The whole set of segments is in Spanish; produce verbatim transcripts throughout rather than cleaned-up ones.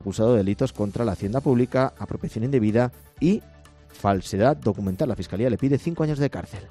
acusado de delitos contra la hacienda pública, apropiación indebida y falsedad documental. La Fiscalía le pide cinco años de cárcel.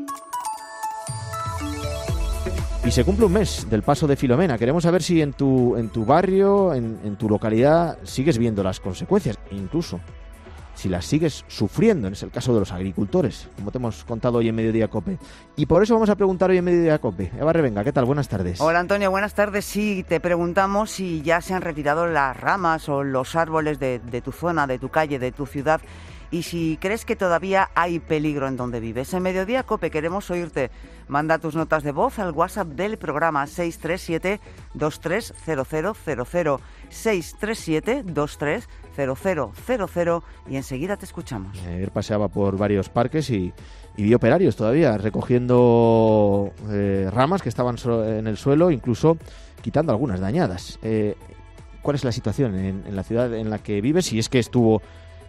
Y se cumple un mes del paso de Filomena. Queremos saber si en tu, en tu barrio, en, en tu localidad, sigues viendo las consecuencias, incluso si las sigues sufriendo. Es el caso de los agricultores, como te hemos contado hoy en Mediodía Cope. Y por eso vamos a preguntar hoy en Mediodía Cope. Eva Revenga, ¿qué tal? Buenas tardes. Hola, Antonio, buenas tardes. Sí, te preguntamos si ya se han retirado las ramas o los árboles de, de tu zona, de tu calle, de tu ciudad, y si crees que todavía hay peligro en donde vives. En Mediodía Cope queremos oírte. Manda tus notas de voz al WhatsApp del programa seis tres siete, dos tres cero cero cero cero, seis tres siete, dos tres cero cero cero cero, y enseguida te escuchamos. Ayer paseaba por varios parques y, y vi operarios todavía recogiendo eh, ramas que estaban so- en el suelo, incluso quitando algunas dañadas. Eh, ¿Cuál es la situación en, en la ciudad en la que vives? Si es que estuvo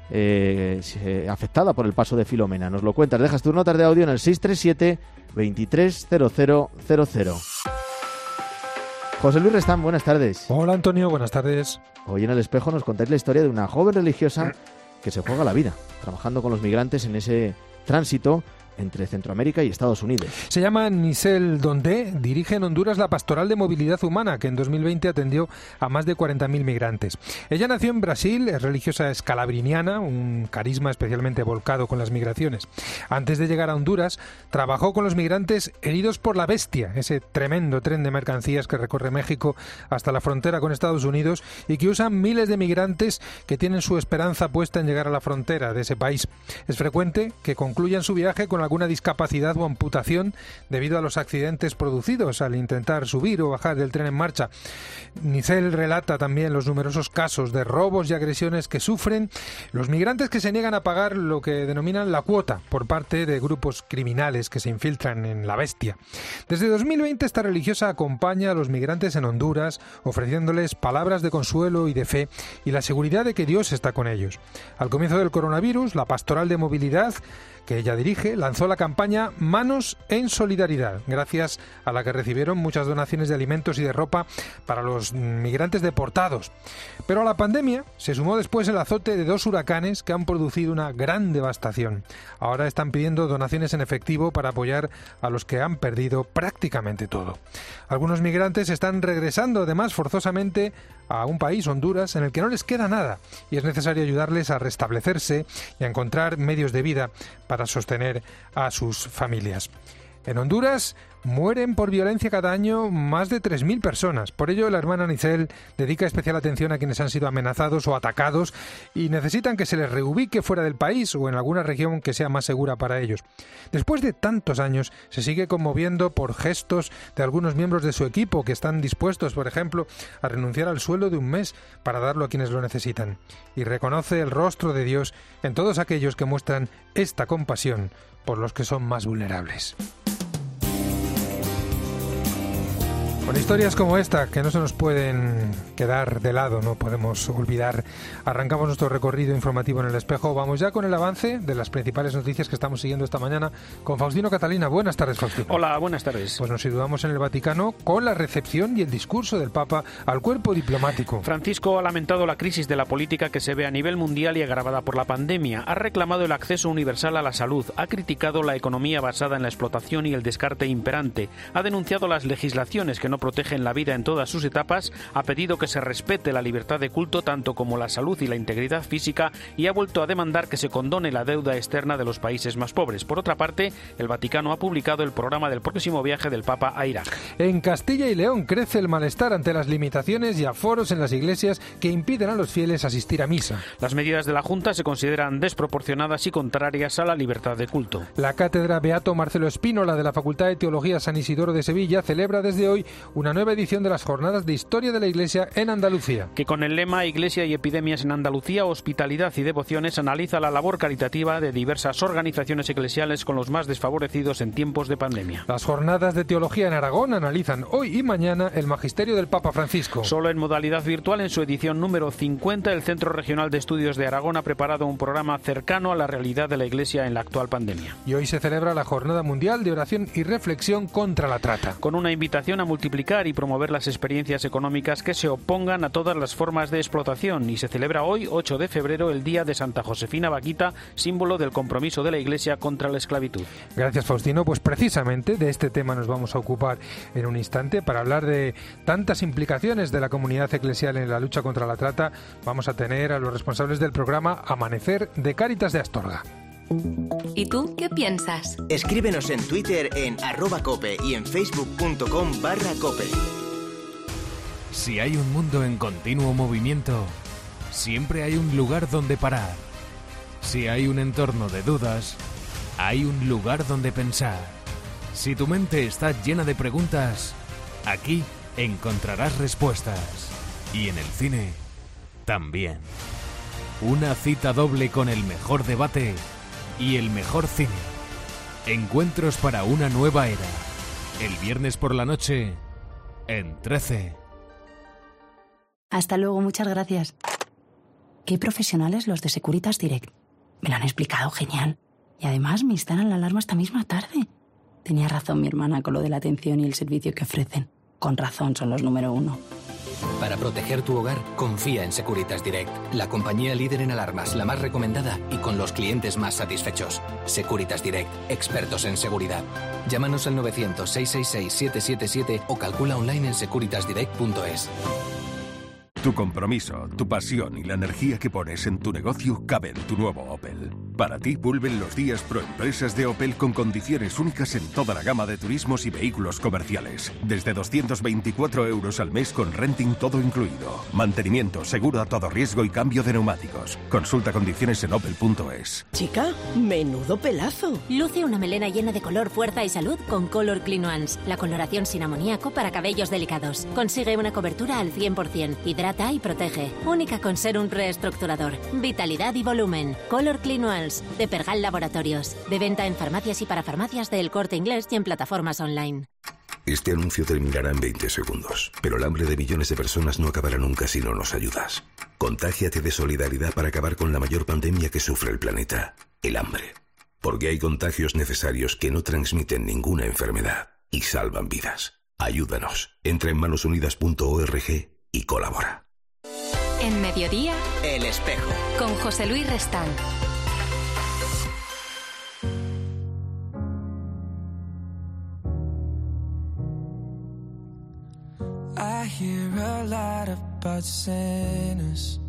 Eh, afectada por el paso de Filomena. Nos lo cuentas, dejas tus notas de audio en el seis tres siete, veintitrés cero cero cero cero. José Luis Restán, buenas tardes. Hola, Antonio, buenas tardes. Hoy en El Espejo nos contáis la historia de una joven religiosa que se juega la vida trabajando con los migrantes en ese tránsito entre Centroamérica y Estados Unidos. Se llama Nisel Dondé, dirige en Honduras la Pastoral de Movilidad Humana, que en dos mil veinte atendió a más de cuarenta mil migrantes. Ella nació en Brasil, es religiosa escalabriniana, un carisma especialmente volcado con las migraciones. Antes de llegar a Honduras, trabajó con los migrantes heridos por la Bestia, ese tremendo tren de mercancías que recorre México hasta la frontera con Estados Unidos y que usan miles de migrantes que tienen su esperanza puesta en llegar a la frontera de ese país. Es frecuente que concluyan su viaje con alguna discapacidad o amputación debido a los accidentes producidos al intentar subir o bajar del tren en marcha. Nisel relata también los numerosos casos de robos y agresiones que sufren los migrantes que se niegan a pagar lo que denominan la cuota por parte de grupos criminales que se infiltran en la Bestia. Desde dos mil veinte esta religiosa acompaña a los migrantes en Honduras, ofreciéndoles palabras de consuelo y de fe y la seguridad de que Dios está con ellos. Al comienzo del coronavirus, la Pastoral de Movilidad que ella dirige, lanzó la campaña Manos en Solidaridad, gracias a la que recibieron muchas donaciones de alimentos y de ropa para los migrantes deportados. Pero a la pandemia se sumó después el azote de dos huracanes que han producido una gran devastación. Ahora están pidiendo donaciones en efectivo para apoyar a los que han perdido prácticamente todo. Algunos migrantes están regresando además forzosamente a un país, Honduras, en el que no les queda nada y es necesario ayudarles a restablecerse y a encontrar medios de vida para sostener a sus familias. En Honduras mueren por violencia cada año más de tres mil personas. Por ello, la hermana Nisel dedica especial atención a quienes han sido amenazados o atacados y necesitan que se les reubique fuera del país o en alguna región que sea más segura para ellos. Después de tantos años, se sigue conmoviendo por gestos de algunos miembros de su equipo que están dispuestos, por ejemplo, a renunciar al sueldo de un mes para darlo a quienes lo necesitan. Y reconoce el rostro de Dios en todos aquellos que muestran esta compasión por los que son más vulnerables. Con historias como esta, que no se nos pueden quedar de lado, no podemos olvidar, arrancamos nuestro recorrido informativo en El Espejo. Vamos ya con el avance de las principales noticias que estamos siguiendo esta mañana con Faustino Catalina. Buenas tardes, Faustino. Hola, buenas tardes. Pues nos situamos en el Vaticano con la recepción y el discurso del Papa al cuerpo diplomático. Francisco ha lamentado la crisis de la política que se ve a nivel mundial y agravada por la pandemia. Ha reclamado el acceso universal a la salud. Ha criticado la economía basada en la explotación y el descarte imperante. Ha denunciado las legislaciones que no protegen la vida en todas sus etapas, ha pedido que se respete la libertad de culto tanto como la salud y la integridad física y ha vuelto a demandar que se condone la deuda externa de los países más pobres. Por otra parte, el Vaticano ha publicado el programa del próximo viaje del Papa a Irak. En Castilla y León crece el malestar ante las limitaciones y aforos en las iglesias que impiden a los fieles asistir a misa. Las medidas de la Junta se consideran desproporcionadas y contrarias a la libertad de culto. La cátedra Beato Marcelo Espínola de la Facultad de Teología San Isidoro de Sevilla celebra desde hoy una nueva edición de las Jornadas de Historia de la Iglesia en Andalucía. Que con el lema Iglesia y epidemias en Andalucía, hospitalidad y devociones analiza la labor caritativa de diversas organizaciones eclesiales con los más desfavorecidos en tiempos de pandemia. Las Jornadas de Teología en Aragón analizan hoy y mañana el magisterio del Papa Francisco. Solo en modalidad virtual, en su edición número cincuenta, el Centro Regional de Estudios de Aragón ha preparado un programa cercano a la realidad de la Iglesia en la actual pandemia. Y hoy se celebra la Jornada Mundial de Oración y Reflexión contra la Trata. Con una invitación a multiplicar explicar y promover las experiencias económicas que se opongan a todas las formas de explotación, y se celebra hoy, ocho de febrero, el Día de Santa Josefina Vaquita, símbolo del compromiso de la Iglesia contra la esclavitud. Gracias, Faustino. Pues precisamente de este tema nos vamos a ocupar en un instante para hablar de tantas implicaciones de la comunidad eclesial en la lucha contra la trata. Vamos a tener a los responsables del programa Amanecer de Cáritas de Astorga. ¿Y tú qué piensas? Escríbenos en Twitter en arroba cope y en facebook.com barra cope. Si hay un mundo en continuo movimiento, siempre hay un lugar donde parar. Si hay un entorno de dudas, hay un lugar donde pensar. Si tu mente está llena de preguntas, aquí encontrarás respuestas. Y en el cine, también. Una cita doble con el mejor debate y el mejor cine. Encuentros para una nueva era. El viernes por la noche, en trece. Hasta luego, muchas gracias. Qué profesionales los de Securitas Direct. Me lo han explicado genial. Y además me instalan la alarma esta misma tarde. Tenía razón mi hermana con lo de la atención y el servicio que ofrecen. Con razón son los número uno. Para proteger tu hogar, confía en Securitas Direct, la compañía líder en alarmas, la más recomendada y con los clientes más satisfechos. Securitas Direct, expertos en seguridad. Llámanos al novecientos, seiscientos sesenta y seis, siete siete siete o calcula online en securitas direct punto es. Tu compromiso, tu pasión y la energía que pones en tu negocio cabe en tu nuevo Opel. Para ti vuelven los días Proempresas de Opel con condiciones únicas en toda la gama de turismos y vehículos comerciales. Desde doscientos veinticuatro euros al mes con renting todo incluido. Mantenimiento, seguro a todo riesgo y cambio de neumáticos. Consulta condiciones en opel punto es. Chica, menudo pelazo. Luce una melena llena de color, fuerza y salud con Color Clean Ones. La coloración sin amoníaco para cabellos delicados. Consigue una cobertura al cien por ciento. Hidrata y protege. Única con ser un reestructurador. Vitalidad y volumen. Color Clean Ones, de Pergal Laboratorios. De venta en farmacias y para farmacias de El Corte Inglés y en plataformas online. Este anuncio terminará en veinte segundos, pero el hambre de millones de personas no acabará nunca si no nos ayudas. Contágiate de solidaridad para acabar con la mayor pandemia que sufre el planeta, el hambre. Porque hay contagios necesarios que no transmiten ninguna enfermedad y salvan vidas. Ayúdanos. Entra en manos unidas punto org y colabora. En Mediodía, El Espejo, con José Luis Restán. I hear a lot about sinners.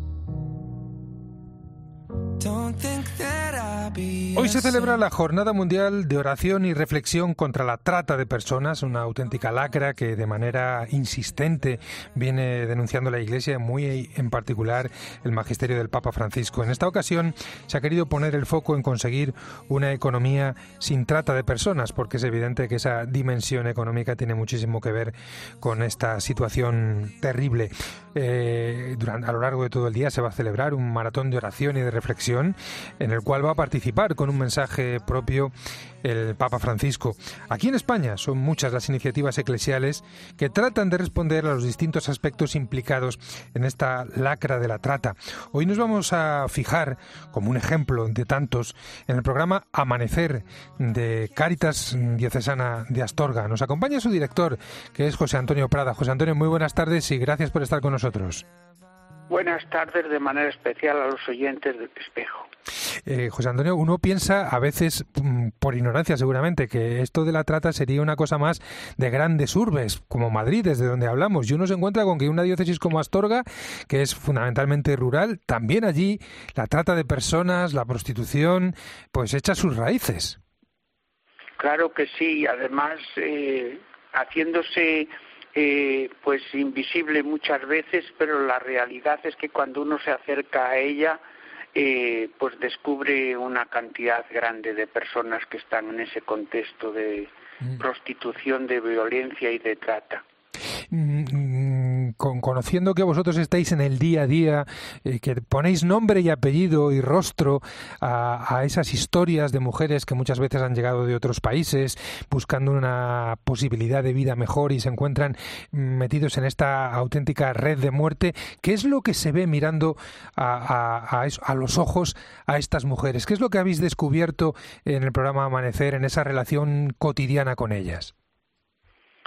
Don't think that I'll be. Hoy se celebra la Jornada Mundial de Oración y Reflexión contra la Trata de Personas, una auténtica lacra que de manera insistente viene denunciando la Iglesia, muy en particular el magisterio del Papa Francisco. En esta ocasión se ha querido poner el foco en conseguir una economía sin trata de personas, porque es evidente que esa dimensión económica tiene muchísimo que ver con esta situación terrible. Eh, durante, a lo largo de todo el día se va a celebrar un maratón de oración y de reflexión en el cual va a participar con un mensaje propio el Papa Francisco. Aquí en España son muchas las iniciativas eclesiales que tratan de responder a los distintos aspectos implicados en esta lacra de la trata. Hoy nos vamos a fijar, como un ejemplo de tantos, en el programa Amanecer de Cáritas Diocesana de Astorga. Nos acompaña su director, que es José Antonio Prada. José Antonio, muy buenas tardes y gracias por estar con nosotros. Buenas tardes de manera especial a los oyentes del Espejo. Eh, José Antonio, uno piensa a veces, por ignorancia seguramente, que esto de la trata sería una cosa más de grandes urbes, como Madrid, desde donde hablamos, y uno se encuentra con que una diócesis como Astorga, que es fundamentalmente rural, también allí la trata de personas, la prostitución, pues echa sus raíces. Claro que sí, además eh, haciéndose... Eh, pues invisible muchas veces, pero la realidad es que cuando uno se acerca a ella, eh, pues descubre una cantidad grande de personas que están en ese contexto de mm. prostitución, de violencia y de trata. Mm, con, conociendo que vosotros estáis en el día a día, eh, que ponéis nombre y apellido y rostro a, a esas historias de mujeres que muchas veces han llegado de otros países buscando una posibilidad de vida mejor y se encuentran metidos en esta auténtica red de muerte, ¿qué es lo que se ve mirando a, a, a, eso, a los ojos a estas mujeres? ¿Qué es lo que habéis descubierto en el programa Amanecer, en esa relación cotidiana con ellas?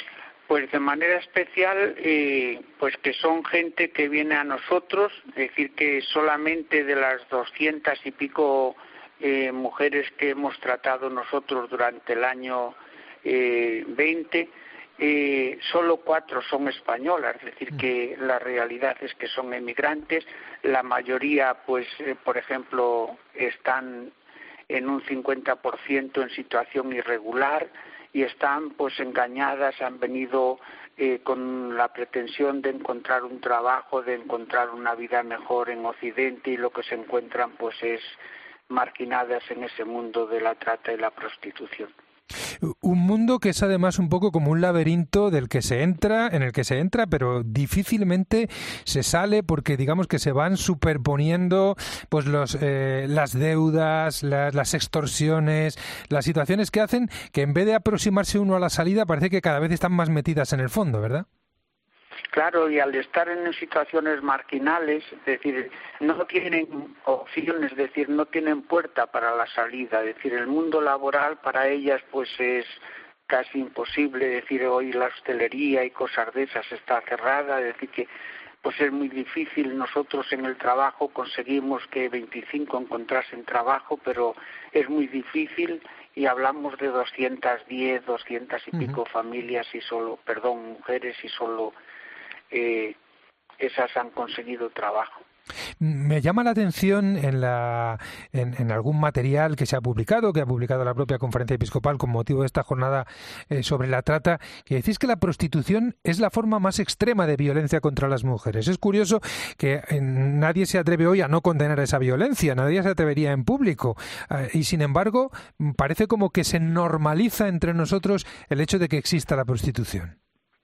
Pues de manera especial, eh, pues que son gente que viene a nosotros, es decir, que solamente de las doscientas y pico eh, mujeres que hemos tratado nosotros durante el año eh, veinte, eh, solo cuatro son españolas, es decir, que la realidad es que son emigrantes, la mayoría, pues, eh, por ejemplo, están en un cincuenta por ciento en situación irregular, y están pues engañadas, han venido eh, con la pretensión de encontrar un trabajo, de encontrar una vida mejor en Occidente, y lo que se encuentran pues es marginadas en ese mundo de la trata y la prostitución. Un mundo que es además un poco como un laberinto del que se entra, en el que se entra, pero difícilmente se sale, porque digamos que se van superponiendo pues los eh, las deudas, las, las extorsiones, las situaciones que hacen que en vez de aproximarse uno a la salida parece que cada vez están más metidas en el fondo, ¿verdad? Claro, y al estar en situaciones marginales, es decir, no tienen opciones, es decir, no tienen puerta para la salida, es decir, el mundo laboral para ellas pues es casi imposible, es decir, hoy la hostelería y cosas de esas está cerrada, es decir, que pues es muy difícil. Nosotros en el trabajo conseguimos que veinticinco encontrasen trabajo, pero es muy difícil, y hablamos de doscientas diez, doscientas y pico uh-huh. familias y solo, perdón, mujeres, y solo Eh, esas han conseguido trabajo. Me llama la atención en, la, en, en algún material que se ha publicado, que ha publicado la propia Conferencia Episcopal con motivo de esta jornada eh, sobre la trata, que decís que la prostitución es la forma más extrema de violencia contra las mujeres. Es curioso que eh, nadie se atreve hoy a no condenar esa violencia, nadie se atrevería en público, eh, y sin embargo parece como que se normaliza entre nosotros el hecho de que exista la prostitución.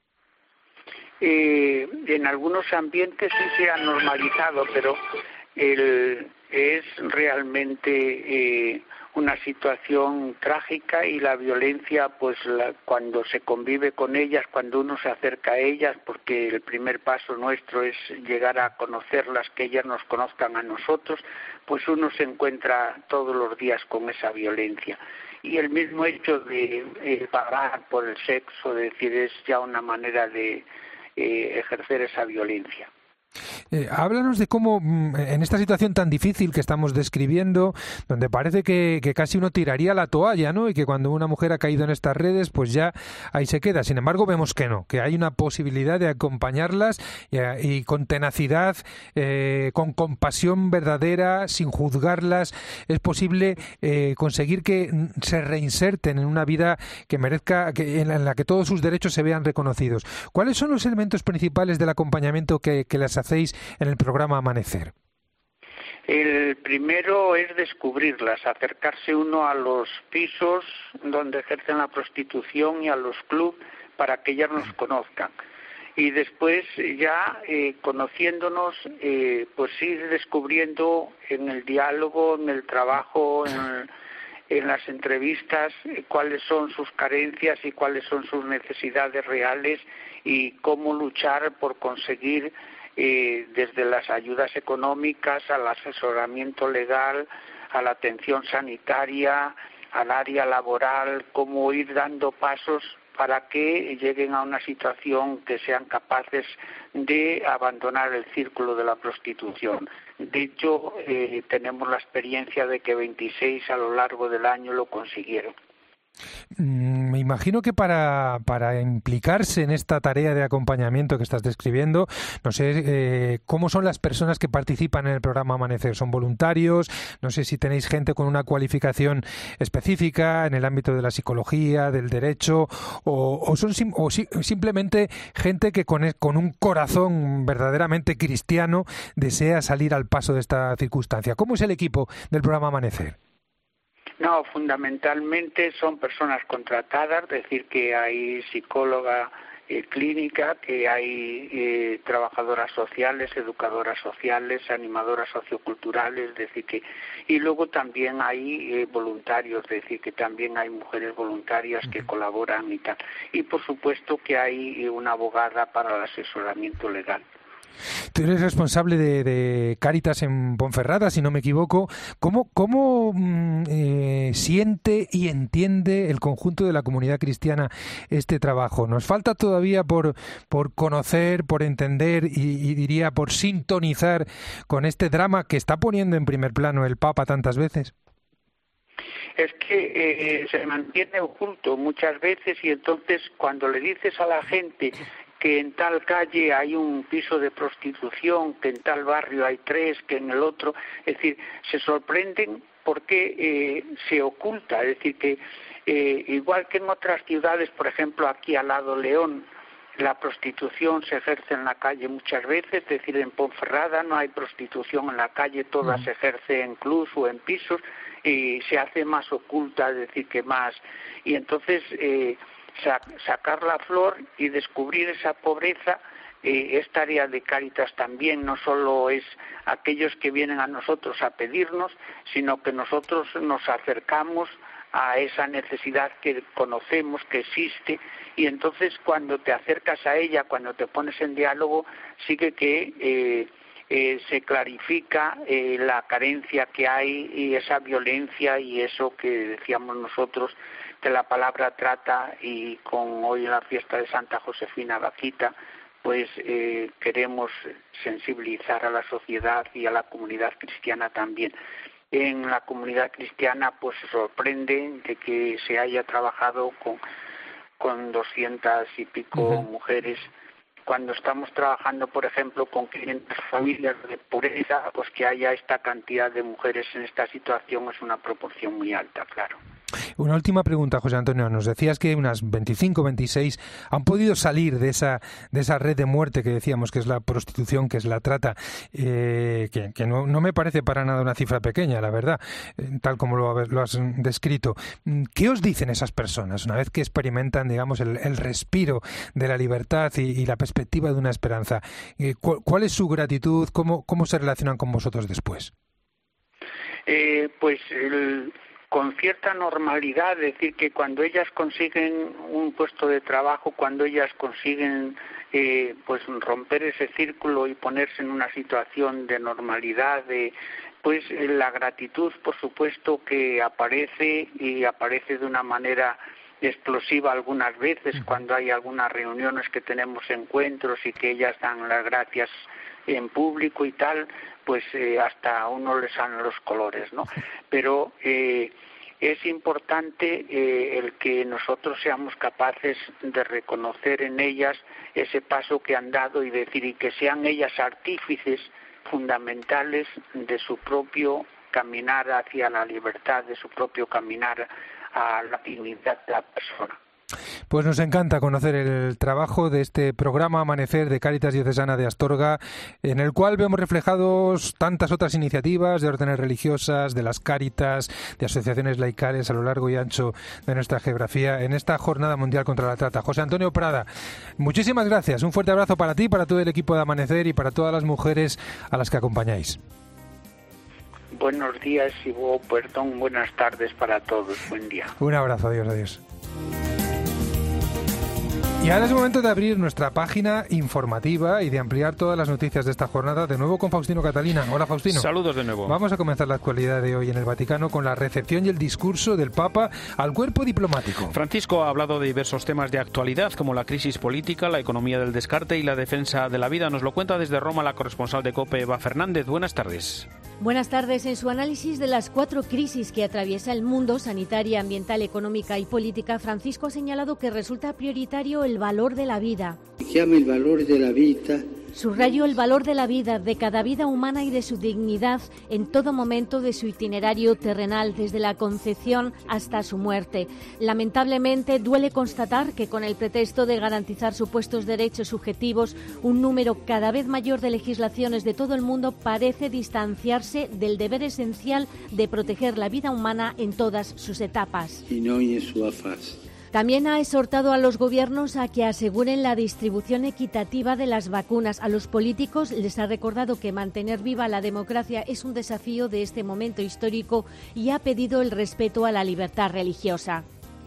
Eh, en algunos ambientes sí se ha normalizado, pero el, es realmente eh, una situación trágica, y la violencia, pues la, cuando se convive con ellas, cuando uno se acerca a ellas, porque el primer paso nuestro es llegar a conocerlas, que ellas nos conozcan a nosotros, pues uno se encuentra todos los días con esa violencia. Y el mismo hecho de eh, pagar por el sexo, es decir, es ya una manera de Eh, ejercer esa violencia. Eh, háblanos de cómo, en esta situación tan difícil que estamos describiendo, donde parece que, que casi uno tiraría la toalla, ¿no? Y que cuando una mujer ha caído en estas redes, pues ya ahí se queda. Sin embargo, vemos que no, que hay una posibilidad de acompañarlas y, y con tenacidad, eh, con compasión verdadera, sin juzgarlas, es posible eh, conseguir que se reinserten en una vida que merezca, que, en, la, en la que todos sus derechos se vean reconocidos. ¿Cuáles son los elementos principales del acompañamiento que, que las hacéis en el programa Amanecer? El primero es descubrirlas, acercarse uno a los pisos donde ejercen la prostitución y a los clubs para que ellas nos conozcan. Y después ya eh, conociéndonos, eh, pues ir descubriendo en el diálogo, en el trabajo, en, en las entrevistas, eh, cuáles son sus carencias y cuáles son sus necesidades reales, y cómo luchar por conseguir Eh, desde las ayudas económicas al asesoramiento legal, a la atención sanitaria, al área laboral, cómo ir dando pasos para que lleguen a una situación que sean capaces de abandonar el círculo de la prostitución. De hecho, eh, tenemos la experiencia de que veintiséis a lo largo del año lo consiguieron. Me imagino que para, para implicarse en esta tarea de acompañamiento que estás describiendo, no sé eh, cómo son las personas que participan en el programa Amanecer. ¿Son voluntarios? No sé si tenéis gente con una cualificación específica en el ámbito de la psicología, del derecho, o, o son sim, o si, simplemente gente que con, con un corazón verdaderamente cristiano desea salir al paso de esta circunstancia. ¿Cómo es el equipo del programa Amanecer? No, fundamentalmente son personas contratadas, es decir, que hay psicóloga eh, clínica, que hay eh, trabajadoras sociales, educadoras sociales, animadoras socioculturales, es decir, que y luego también hay eh, voluntarios, es decir, que también hay mujeres voluntarias que colaboran y tal. Y por supuesto que hay una abogada para el asesoramiento legal. Tú eres responsable de, de Cáritas en Ponferrada, si no me equivoco. ¿Cómo, cómo eh, siente y entiende el conjunto de la comunidad cristiana este trabajo? Nos falta todavía por, por conocer, por entender y, y diría por sintonizar con este drama que está poniendo en primer plano el Papa tantas veces. Es que eh, se mantiene oculto muchas veces, y entonces cuando le dices a la gente que en tal calle hay un piso de prostitución, que en tal barrio hay tres, que en el otro, es decir, se sorprenden porque eh, se oculta, es decir, que eh, igual que en otras ciudades, por ejemplo aquí al lado León, la prostitución se ejerce en la calle muchas veces, es decir, en Ponferrada no hay prostitución en la calle, toda se ejerce en clubs o en pisos, y se hace más oculta, es decir, que más, y entonces eh, sacar la flor y descubrir esa pobreza eh, es tarea de Cáritas también, no solo es aquellos que vienen a nosotros a pedirnos, sino que nosotros nos acercamos a esa necesidad que conocemos, que existe, y entonces cuando te acercas a ella, cuando te pones en diálogo, sigue que eh, eh, se clarifica eh, la carencia que hay y esa violencia y eso que decíamos nosotros, que la palabra trata, y con hoy en la fiesta de Santa Josefina Vaquita, pues eh, queremos sensibilizar a la sociedad y a la comunidad cristiana también. En la comunidad cristiana pues se sorprende de que se haya trabajado con, con doscientas y pico uh-huh. mujeres. Cuando estamos trabajando, por ejemplo, con quinientas familias de pobreza, pues que haya esta cantidad de mujeres en esta situación es una proporción muy alta, claro. Una última pregunta, José Antonio. Nos decías que unas veinticinco, veintiséis han podido salir de esa de esa red de muerte que decíamos que es la prostitución, que es la trata, eh, que, que no, no me parece para nada una cifra pequeña, la verdad, eh, tal como lo, lo has descrito. ¿Qué os dicen esas personas una vez que experimentan, digamos, el, el respiro de la libertad y, y la perspectiva de una esperanza? Eh, ¿cuál, ¿Cuál es su gratitud? ¿Cómo, cómo se relacionan con vosotros después? Eh, pues el... con cierta normalidad, es decir, que cuando ellas consiguen un puesto de trabajo, cuando ellas consiguen eh, pues romper ese círculo y ponerse en una situación de normalidad, de, pues la gratitud, por supuesto, que aparece y aparece de una manera explosiva algunas veces, cuando hay algunas reuniones que tenemos encuentros y que ellas dan las gracias en público y tal, pues eh, hasta a uno le salen los colores, ¿no? Pero eh, es importante eh, el que nosotros seamos capaces de reconocer en ellas ese paso que han dado y decir, y que sean ellas artífices fundamentales de su propio caminar hacia la libertad, de su propio caminar a la dignidad de la persona. Pues nos encanta conocer el trabajo de este programa Amanecer de Cáritas Diocesana de Astorga, en el cual vemos reflejados tantas otras iniciativas de órdenes religiosas, de las Cáritas, de asociaciones laicales a lo largo y ancho de nuestra geografía en esta Jornada Mundial contra la Trata. José Antonio Prada, muchísimas gracias. Un fuerte abrazo para ti, para todo el equipo de Amanecer y para todas las mujeres a las que acompañáis. Buenos días y oh, perdón, buenas tardes para todos. Buen día. Un abrazo, adiós, adiós. Y ahora es momento de abrir nuestra página informativa y de ampliar todas las noticias de esta jornada, de nuevo con Faustino Catalina. Hola, Faustino. Saludos de nuevo. Vamos a comenzar la actualidad de hoy en el Vaticano con la recepción y el discurso del Papa al cuerpo diplomático. Francisco ha hablado de diversos temas de actualidad, como la crisis política, la economía del descarte y la defensa de la vida. Nos lo cuenta desde Roma la corresponsal de COPE, Eva Fernández. Buenas tardes. Buenas tardes. En su análisis de las cuatro crisis que atraviesa el mundo, sanitaria, ambiental, económica y política, Francisco ha señalado que resulta prioritario el valor de la vida. Chiama el valor de la vida. Subrayo el valor de la vida, de cada vida humana y de su dignidad en todo momento de su itinerario terrenal, desde la concepción hasta su muerte. Lamentablemente, duele constatar que con el pretexto de garantizar supuestos derechos subjetivos, un número cada vez mayor de legislaciones de todo el mundo parece distanciarse del deber esencial de proteger la vida humana en todas sus etapas. In ogni sua fase. También ha exhortado a los gobiernos a que aseguren la distribución equitativa de las vacunas. A los políticos les ha recordado que mantener viva la democracia es un desafío de este momento histórico y ha pedido el respeto a la libertad religiosa.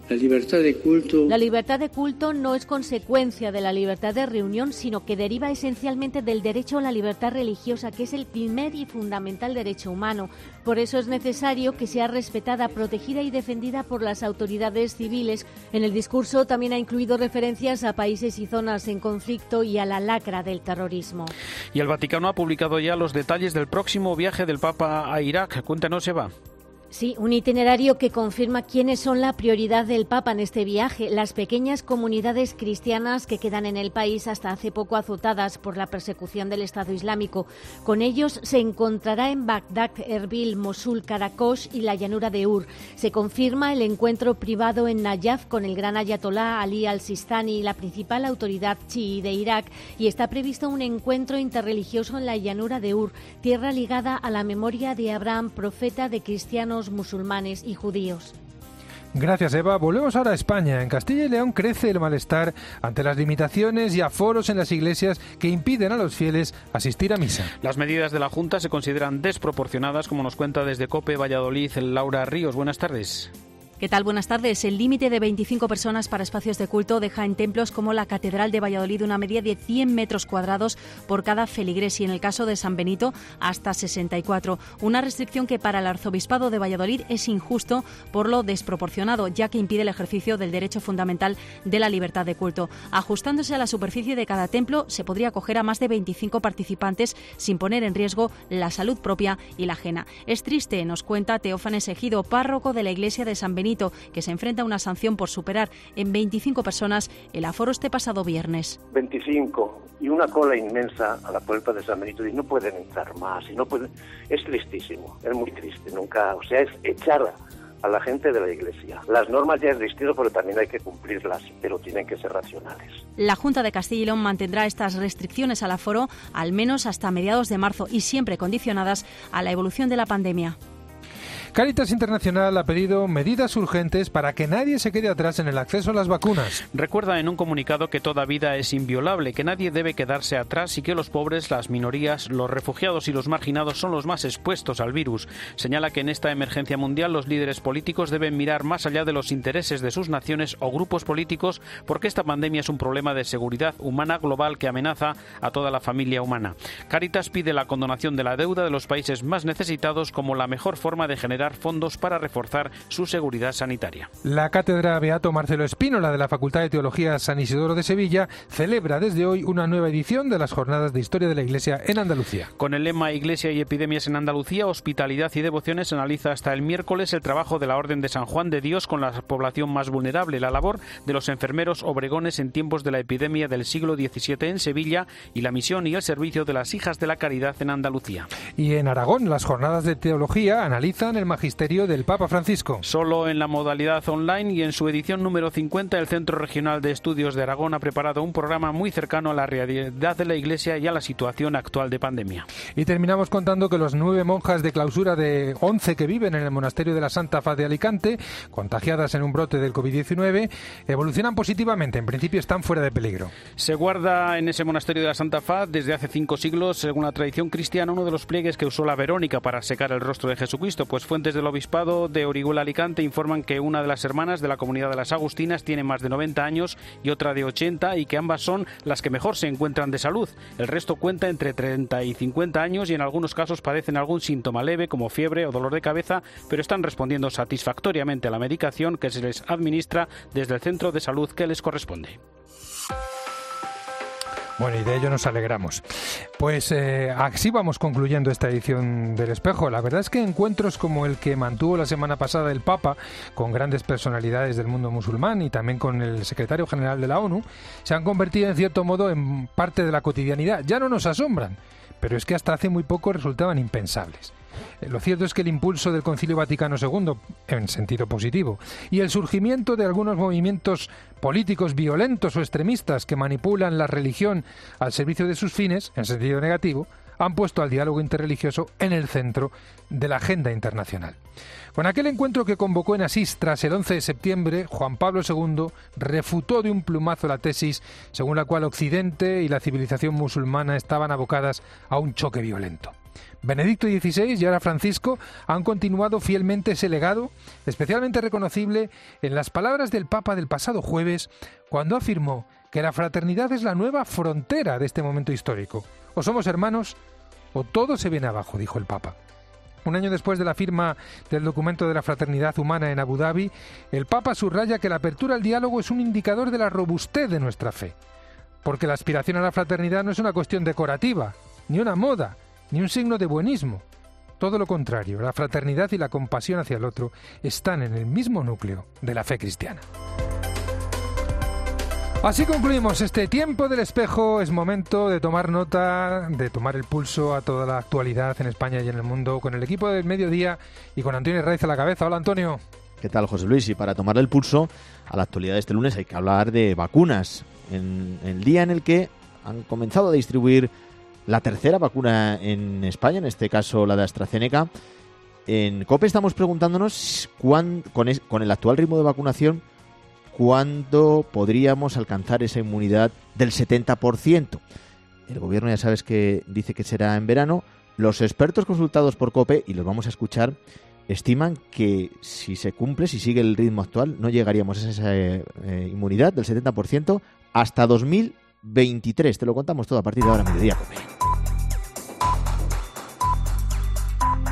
La libertad de culto. La libertad de culto no es consecuencia de la libertad de reunión, sino que deriva esencialmente del derecho a la libertad religiosa, que es el primer y fundamental derecho humano. Por eso es necesario que sea respetada, protegida y defendida por las autoridades civiles. En el discurso también ha incluido referencias a países y zonas en conflicto y a la lacra del terrorismo. Y el Vaticano ha publicado ya los detalles del próximo viaje del Papa a Irak. Cuéntanos, Eva. Sí, un itinerario que confirma quiénes son la prioridad del Papa en este viaje, las pequeñas comunidades cristianas que quedan en el país hasta hace poco azotadas por la persecución del Estado Islámico. Con ellos se encontrará en Bagdad, Erbil, Mosul, Karakosh y la llanura de Ur. Se confirma el encuentro privado en Nayaf con el gran ayatolá Ali al-Sistani, la principal autoridad chií de Irak, y está previsto un encuentro interreligioso en la llanura de Ur, tierra ligada a la memoria de Abraham, profeta de cristianos, musulmanes y judíos. Gracias, Eva. Volvemos ahora a España. En Castilla y León crece el malestar ante las limitaciones y aforos en las iglesias que impiden a los fieles asistir a misa. Las medidas de la Junta se consideran desproporcionadas, como nos cuenta desde COPE Valladolid Laura Ríos. Buenas tardes. ¿Qué tal? Buenas tardes. El límite de veinticinco personas para espacios de culto deja en templos como la Catedral de Valladolid una media de cien metros cuadrados por cada feligres y en el caso de San Benito hasta sesenta y cuatro. Una restricción que para el Arzobispado de Valladolid es injusto por lo desproporcionado, ya que impide el ejercicio del derecho fundamental de la libertad de culto. Ajustándose a la superficie de cada templo, se podría acoger a más de veinticinco participantes sin poner en riesgo la salud propia y la ajena. Es triste, nos cuenta Teófanes Ejido, párroco de la iglesia de San Benito, que se enfrenta a una sanción por superar en veinticinco personas el aforo este pasado viernes. veinticinco y una cola inmensa a la puerta de San Benito y no pueden entrar más y no pueden. Es tristísimo, es muy triste. Nunca, o sea, es echar a la gente de la iglesia. Las normas ya existieron, pero también hay que cumplirlas, pero tienen que ser racionales. La Junta de Castilla y León mantendrá estas restricciones al aforo al menos hasta mediados de marzo y siempre condicionadas a la evolución de la pandemia. Cáritas Internacional ha pedido medidas urgentes para que nadie se quede atrás en el acceso a las vacunas. Recuerda en un comunicado que toda vida es inviolable, que nadie debe quedarse atrás y que los pobres, las minorías, los refugiados y los marginados son los más expuestos al virus. Señala que en esta emergencia mundial los líderes políticos deben mirar más allá de los intereses de sus naciones o grupos políticos, porque esta pandemia es un problema de seguridad humana global que amenaza a toda la familia humana. Cáritas pide la condonación de la deuda de los países más necesitados como la mejor forma de generar fondos para reforzar su seguridad sanitaria. La Cátedra Beato Marcelo Espínola de la Facultad de Teología San Isidoro de Sevilla celebra desde hoy una nueva edición de las Jornadas de Historia de la Iglesia en Andalucía. Con el lema Iglesia y epidemias en Andalucía, hospitalidad y devociones, se analiza hasta el miércoles el trabajo de la Orden de San Juan de Dios con la población más vulnerable, la labor de los enfermeros obregones en tiempos de la epidemia del siglo diecisiete en Sevilla y la misión y el servicio de las Hijas de la Caridad en Andalucía. Y en Aragón, las Jornadas de Teología analizan el magisterio del Papa Francisco. Solo en la modalidad online y en su edición número cincuenta, el Centro Regional de Estudios de Aragón ha preparado un programa muy cercano a la realidad de la Iglesia y a la situación actual de pandemia. Y terminamos contando que los nueve monjas de clausura de once que viven en el monasterio de la Santa Faz de Alicante, contagiadas en un brote del covid diecinueve, evolucionan positivamente. En principio están fuera de peligro. Se guarda en ese monasterio de la Santa Faz desde hace cinco siglos, según la tradición cristiana, uno de los pliegues que usó la Verónica para secar el rostro de Jesucristo, pues fuentes del Obispado de Orihuela Alicante informan que una de las hermanas de la comunidad de las Agustinas tiene más de noventa años y otra de ochenta, y que ambas son las que mejor se encuentran de salud. El resto cuenta entre treinta y cincuenta años y en algunos casos padecen algún síntoma leve como fiebre o dolor de cabeza, pero están respondiendo satisfactoriamente a la medicación que se les administra desde el centro de salud que les corresponde. Bueno, y de ello nos alegramos. Pues eh, así vamos concluyendo esta edición del Espejo. La verdad es que encuentros como el que mantuvo la semana pasada el Papa con grandes personalidades del mundo musulmán y también con el secretario general de la ONU se han convertido en cierto modo en parte de la cotidianidad. Ya no nos asombran, pero es que hasta hace muy poco resultaban impensables. Lo cierto es que el impulso del Concilio Vaticano segundo, en sentido positivo, y el surgimiento de algunos movimientos políticos violentos o extremistas que manipulan la religión al servicio de sus fines, en sentido negativo, han puesto al diálogo interreligioso en el centro de la agenda internacional. Con aquel encuentro que convocó en Asís tras el once de septiembre, Juan Pablo segundo refutó de un plumazo la tesis según la cual Occidente y la civilización musulmana estaban abocadas a un choque violento. Benedicto dieciséis y ahora Francisco han continuado fielmente ese legado, especialmente reconocible en las palabras del Papa del pasado jueves, cuando afirmó que la fraternidad es la nueva frontera de este momento histórico. O somos hermanos o todo se viene abajo, dijo el Papa. Un año después de la firma del documento de la fraternidad humana en Abu Dhabi, el Papa subraya que la apertura al diálogo es un indicador de la robustez de nuestra fe, porque la aspiración a la fraternidad no es una cuestión decorativa, ni una moda, ni un signo de buenismo. Todo lo contrario, la fraternidad y la compasión hacia el otro están en el mismo núcleo de la fe cristiana. Así concluimos este tiempo del espejo. Es momento de tomar nota, de tomar el pulso a toda la actualidad en España y en el mundo con el equipo del Mediodía y con Antonio Raiz a la cabeza. Hola, Antonio. ¿Qué tal, José Luis? Y para tomarle el pulso a la actualidad de este lunes hay que hablar de vacunas. En el día en el que han comenzado a distribuir la tercera vacuna en España, en este caso la de AstraZeneca, en COPE estamos preguntándonos cuán, con, es, con el actual ritmo de vacunación, ¿cuándo podríamos alcanzar esa inmunidad del setenta por ciento? El gobierno ya sabes que dice que será en verano. Los expertos consultados por COPE, y los vamos a escuchar, estiman que si se cumple, si sigue el ritmo actual, no llegaríamos a esa eh, inmunidad del setenta por ciento hasta dos mil veintitrés. Te lo contamos todo a partir de ahora, Mediodía COPE.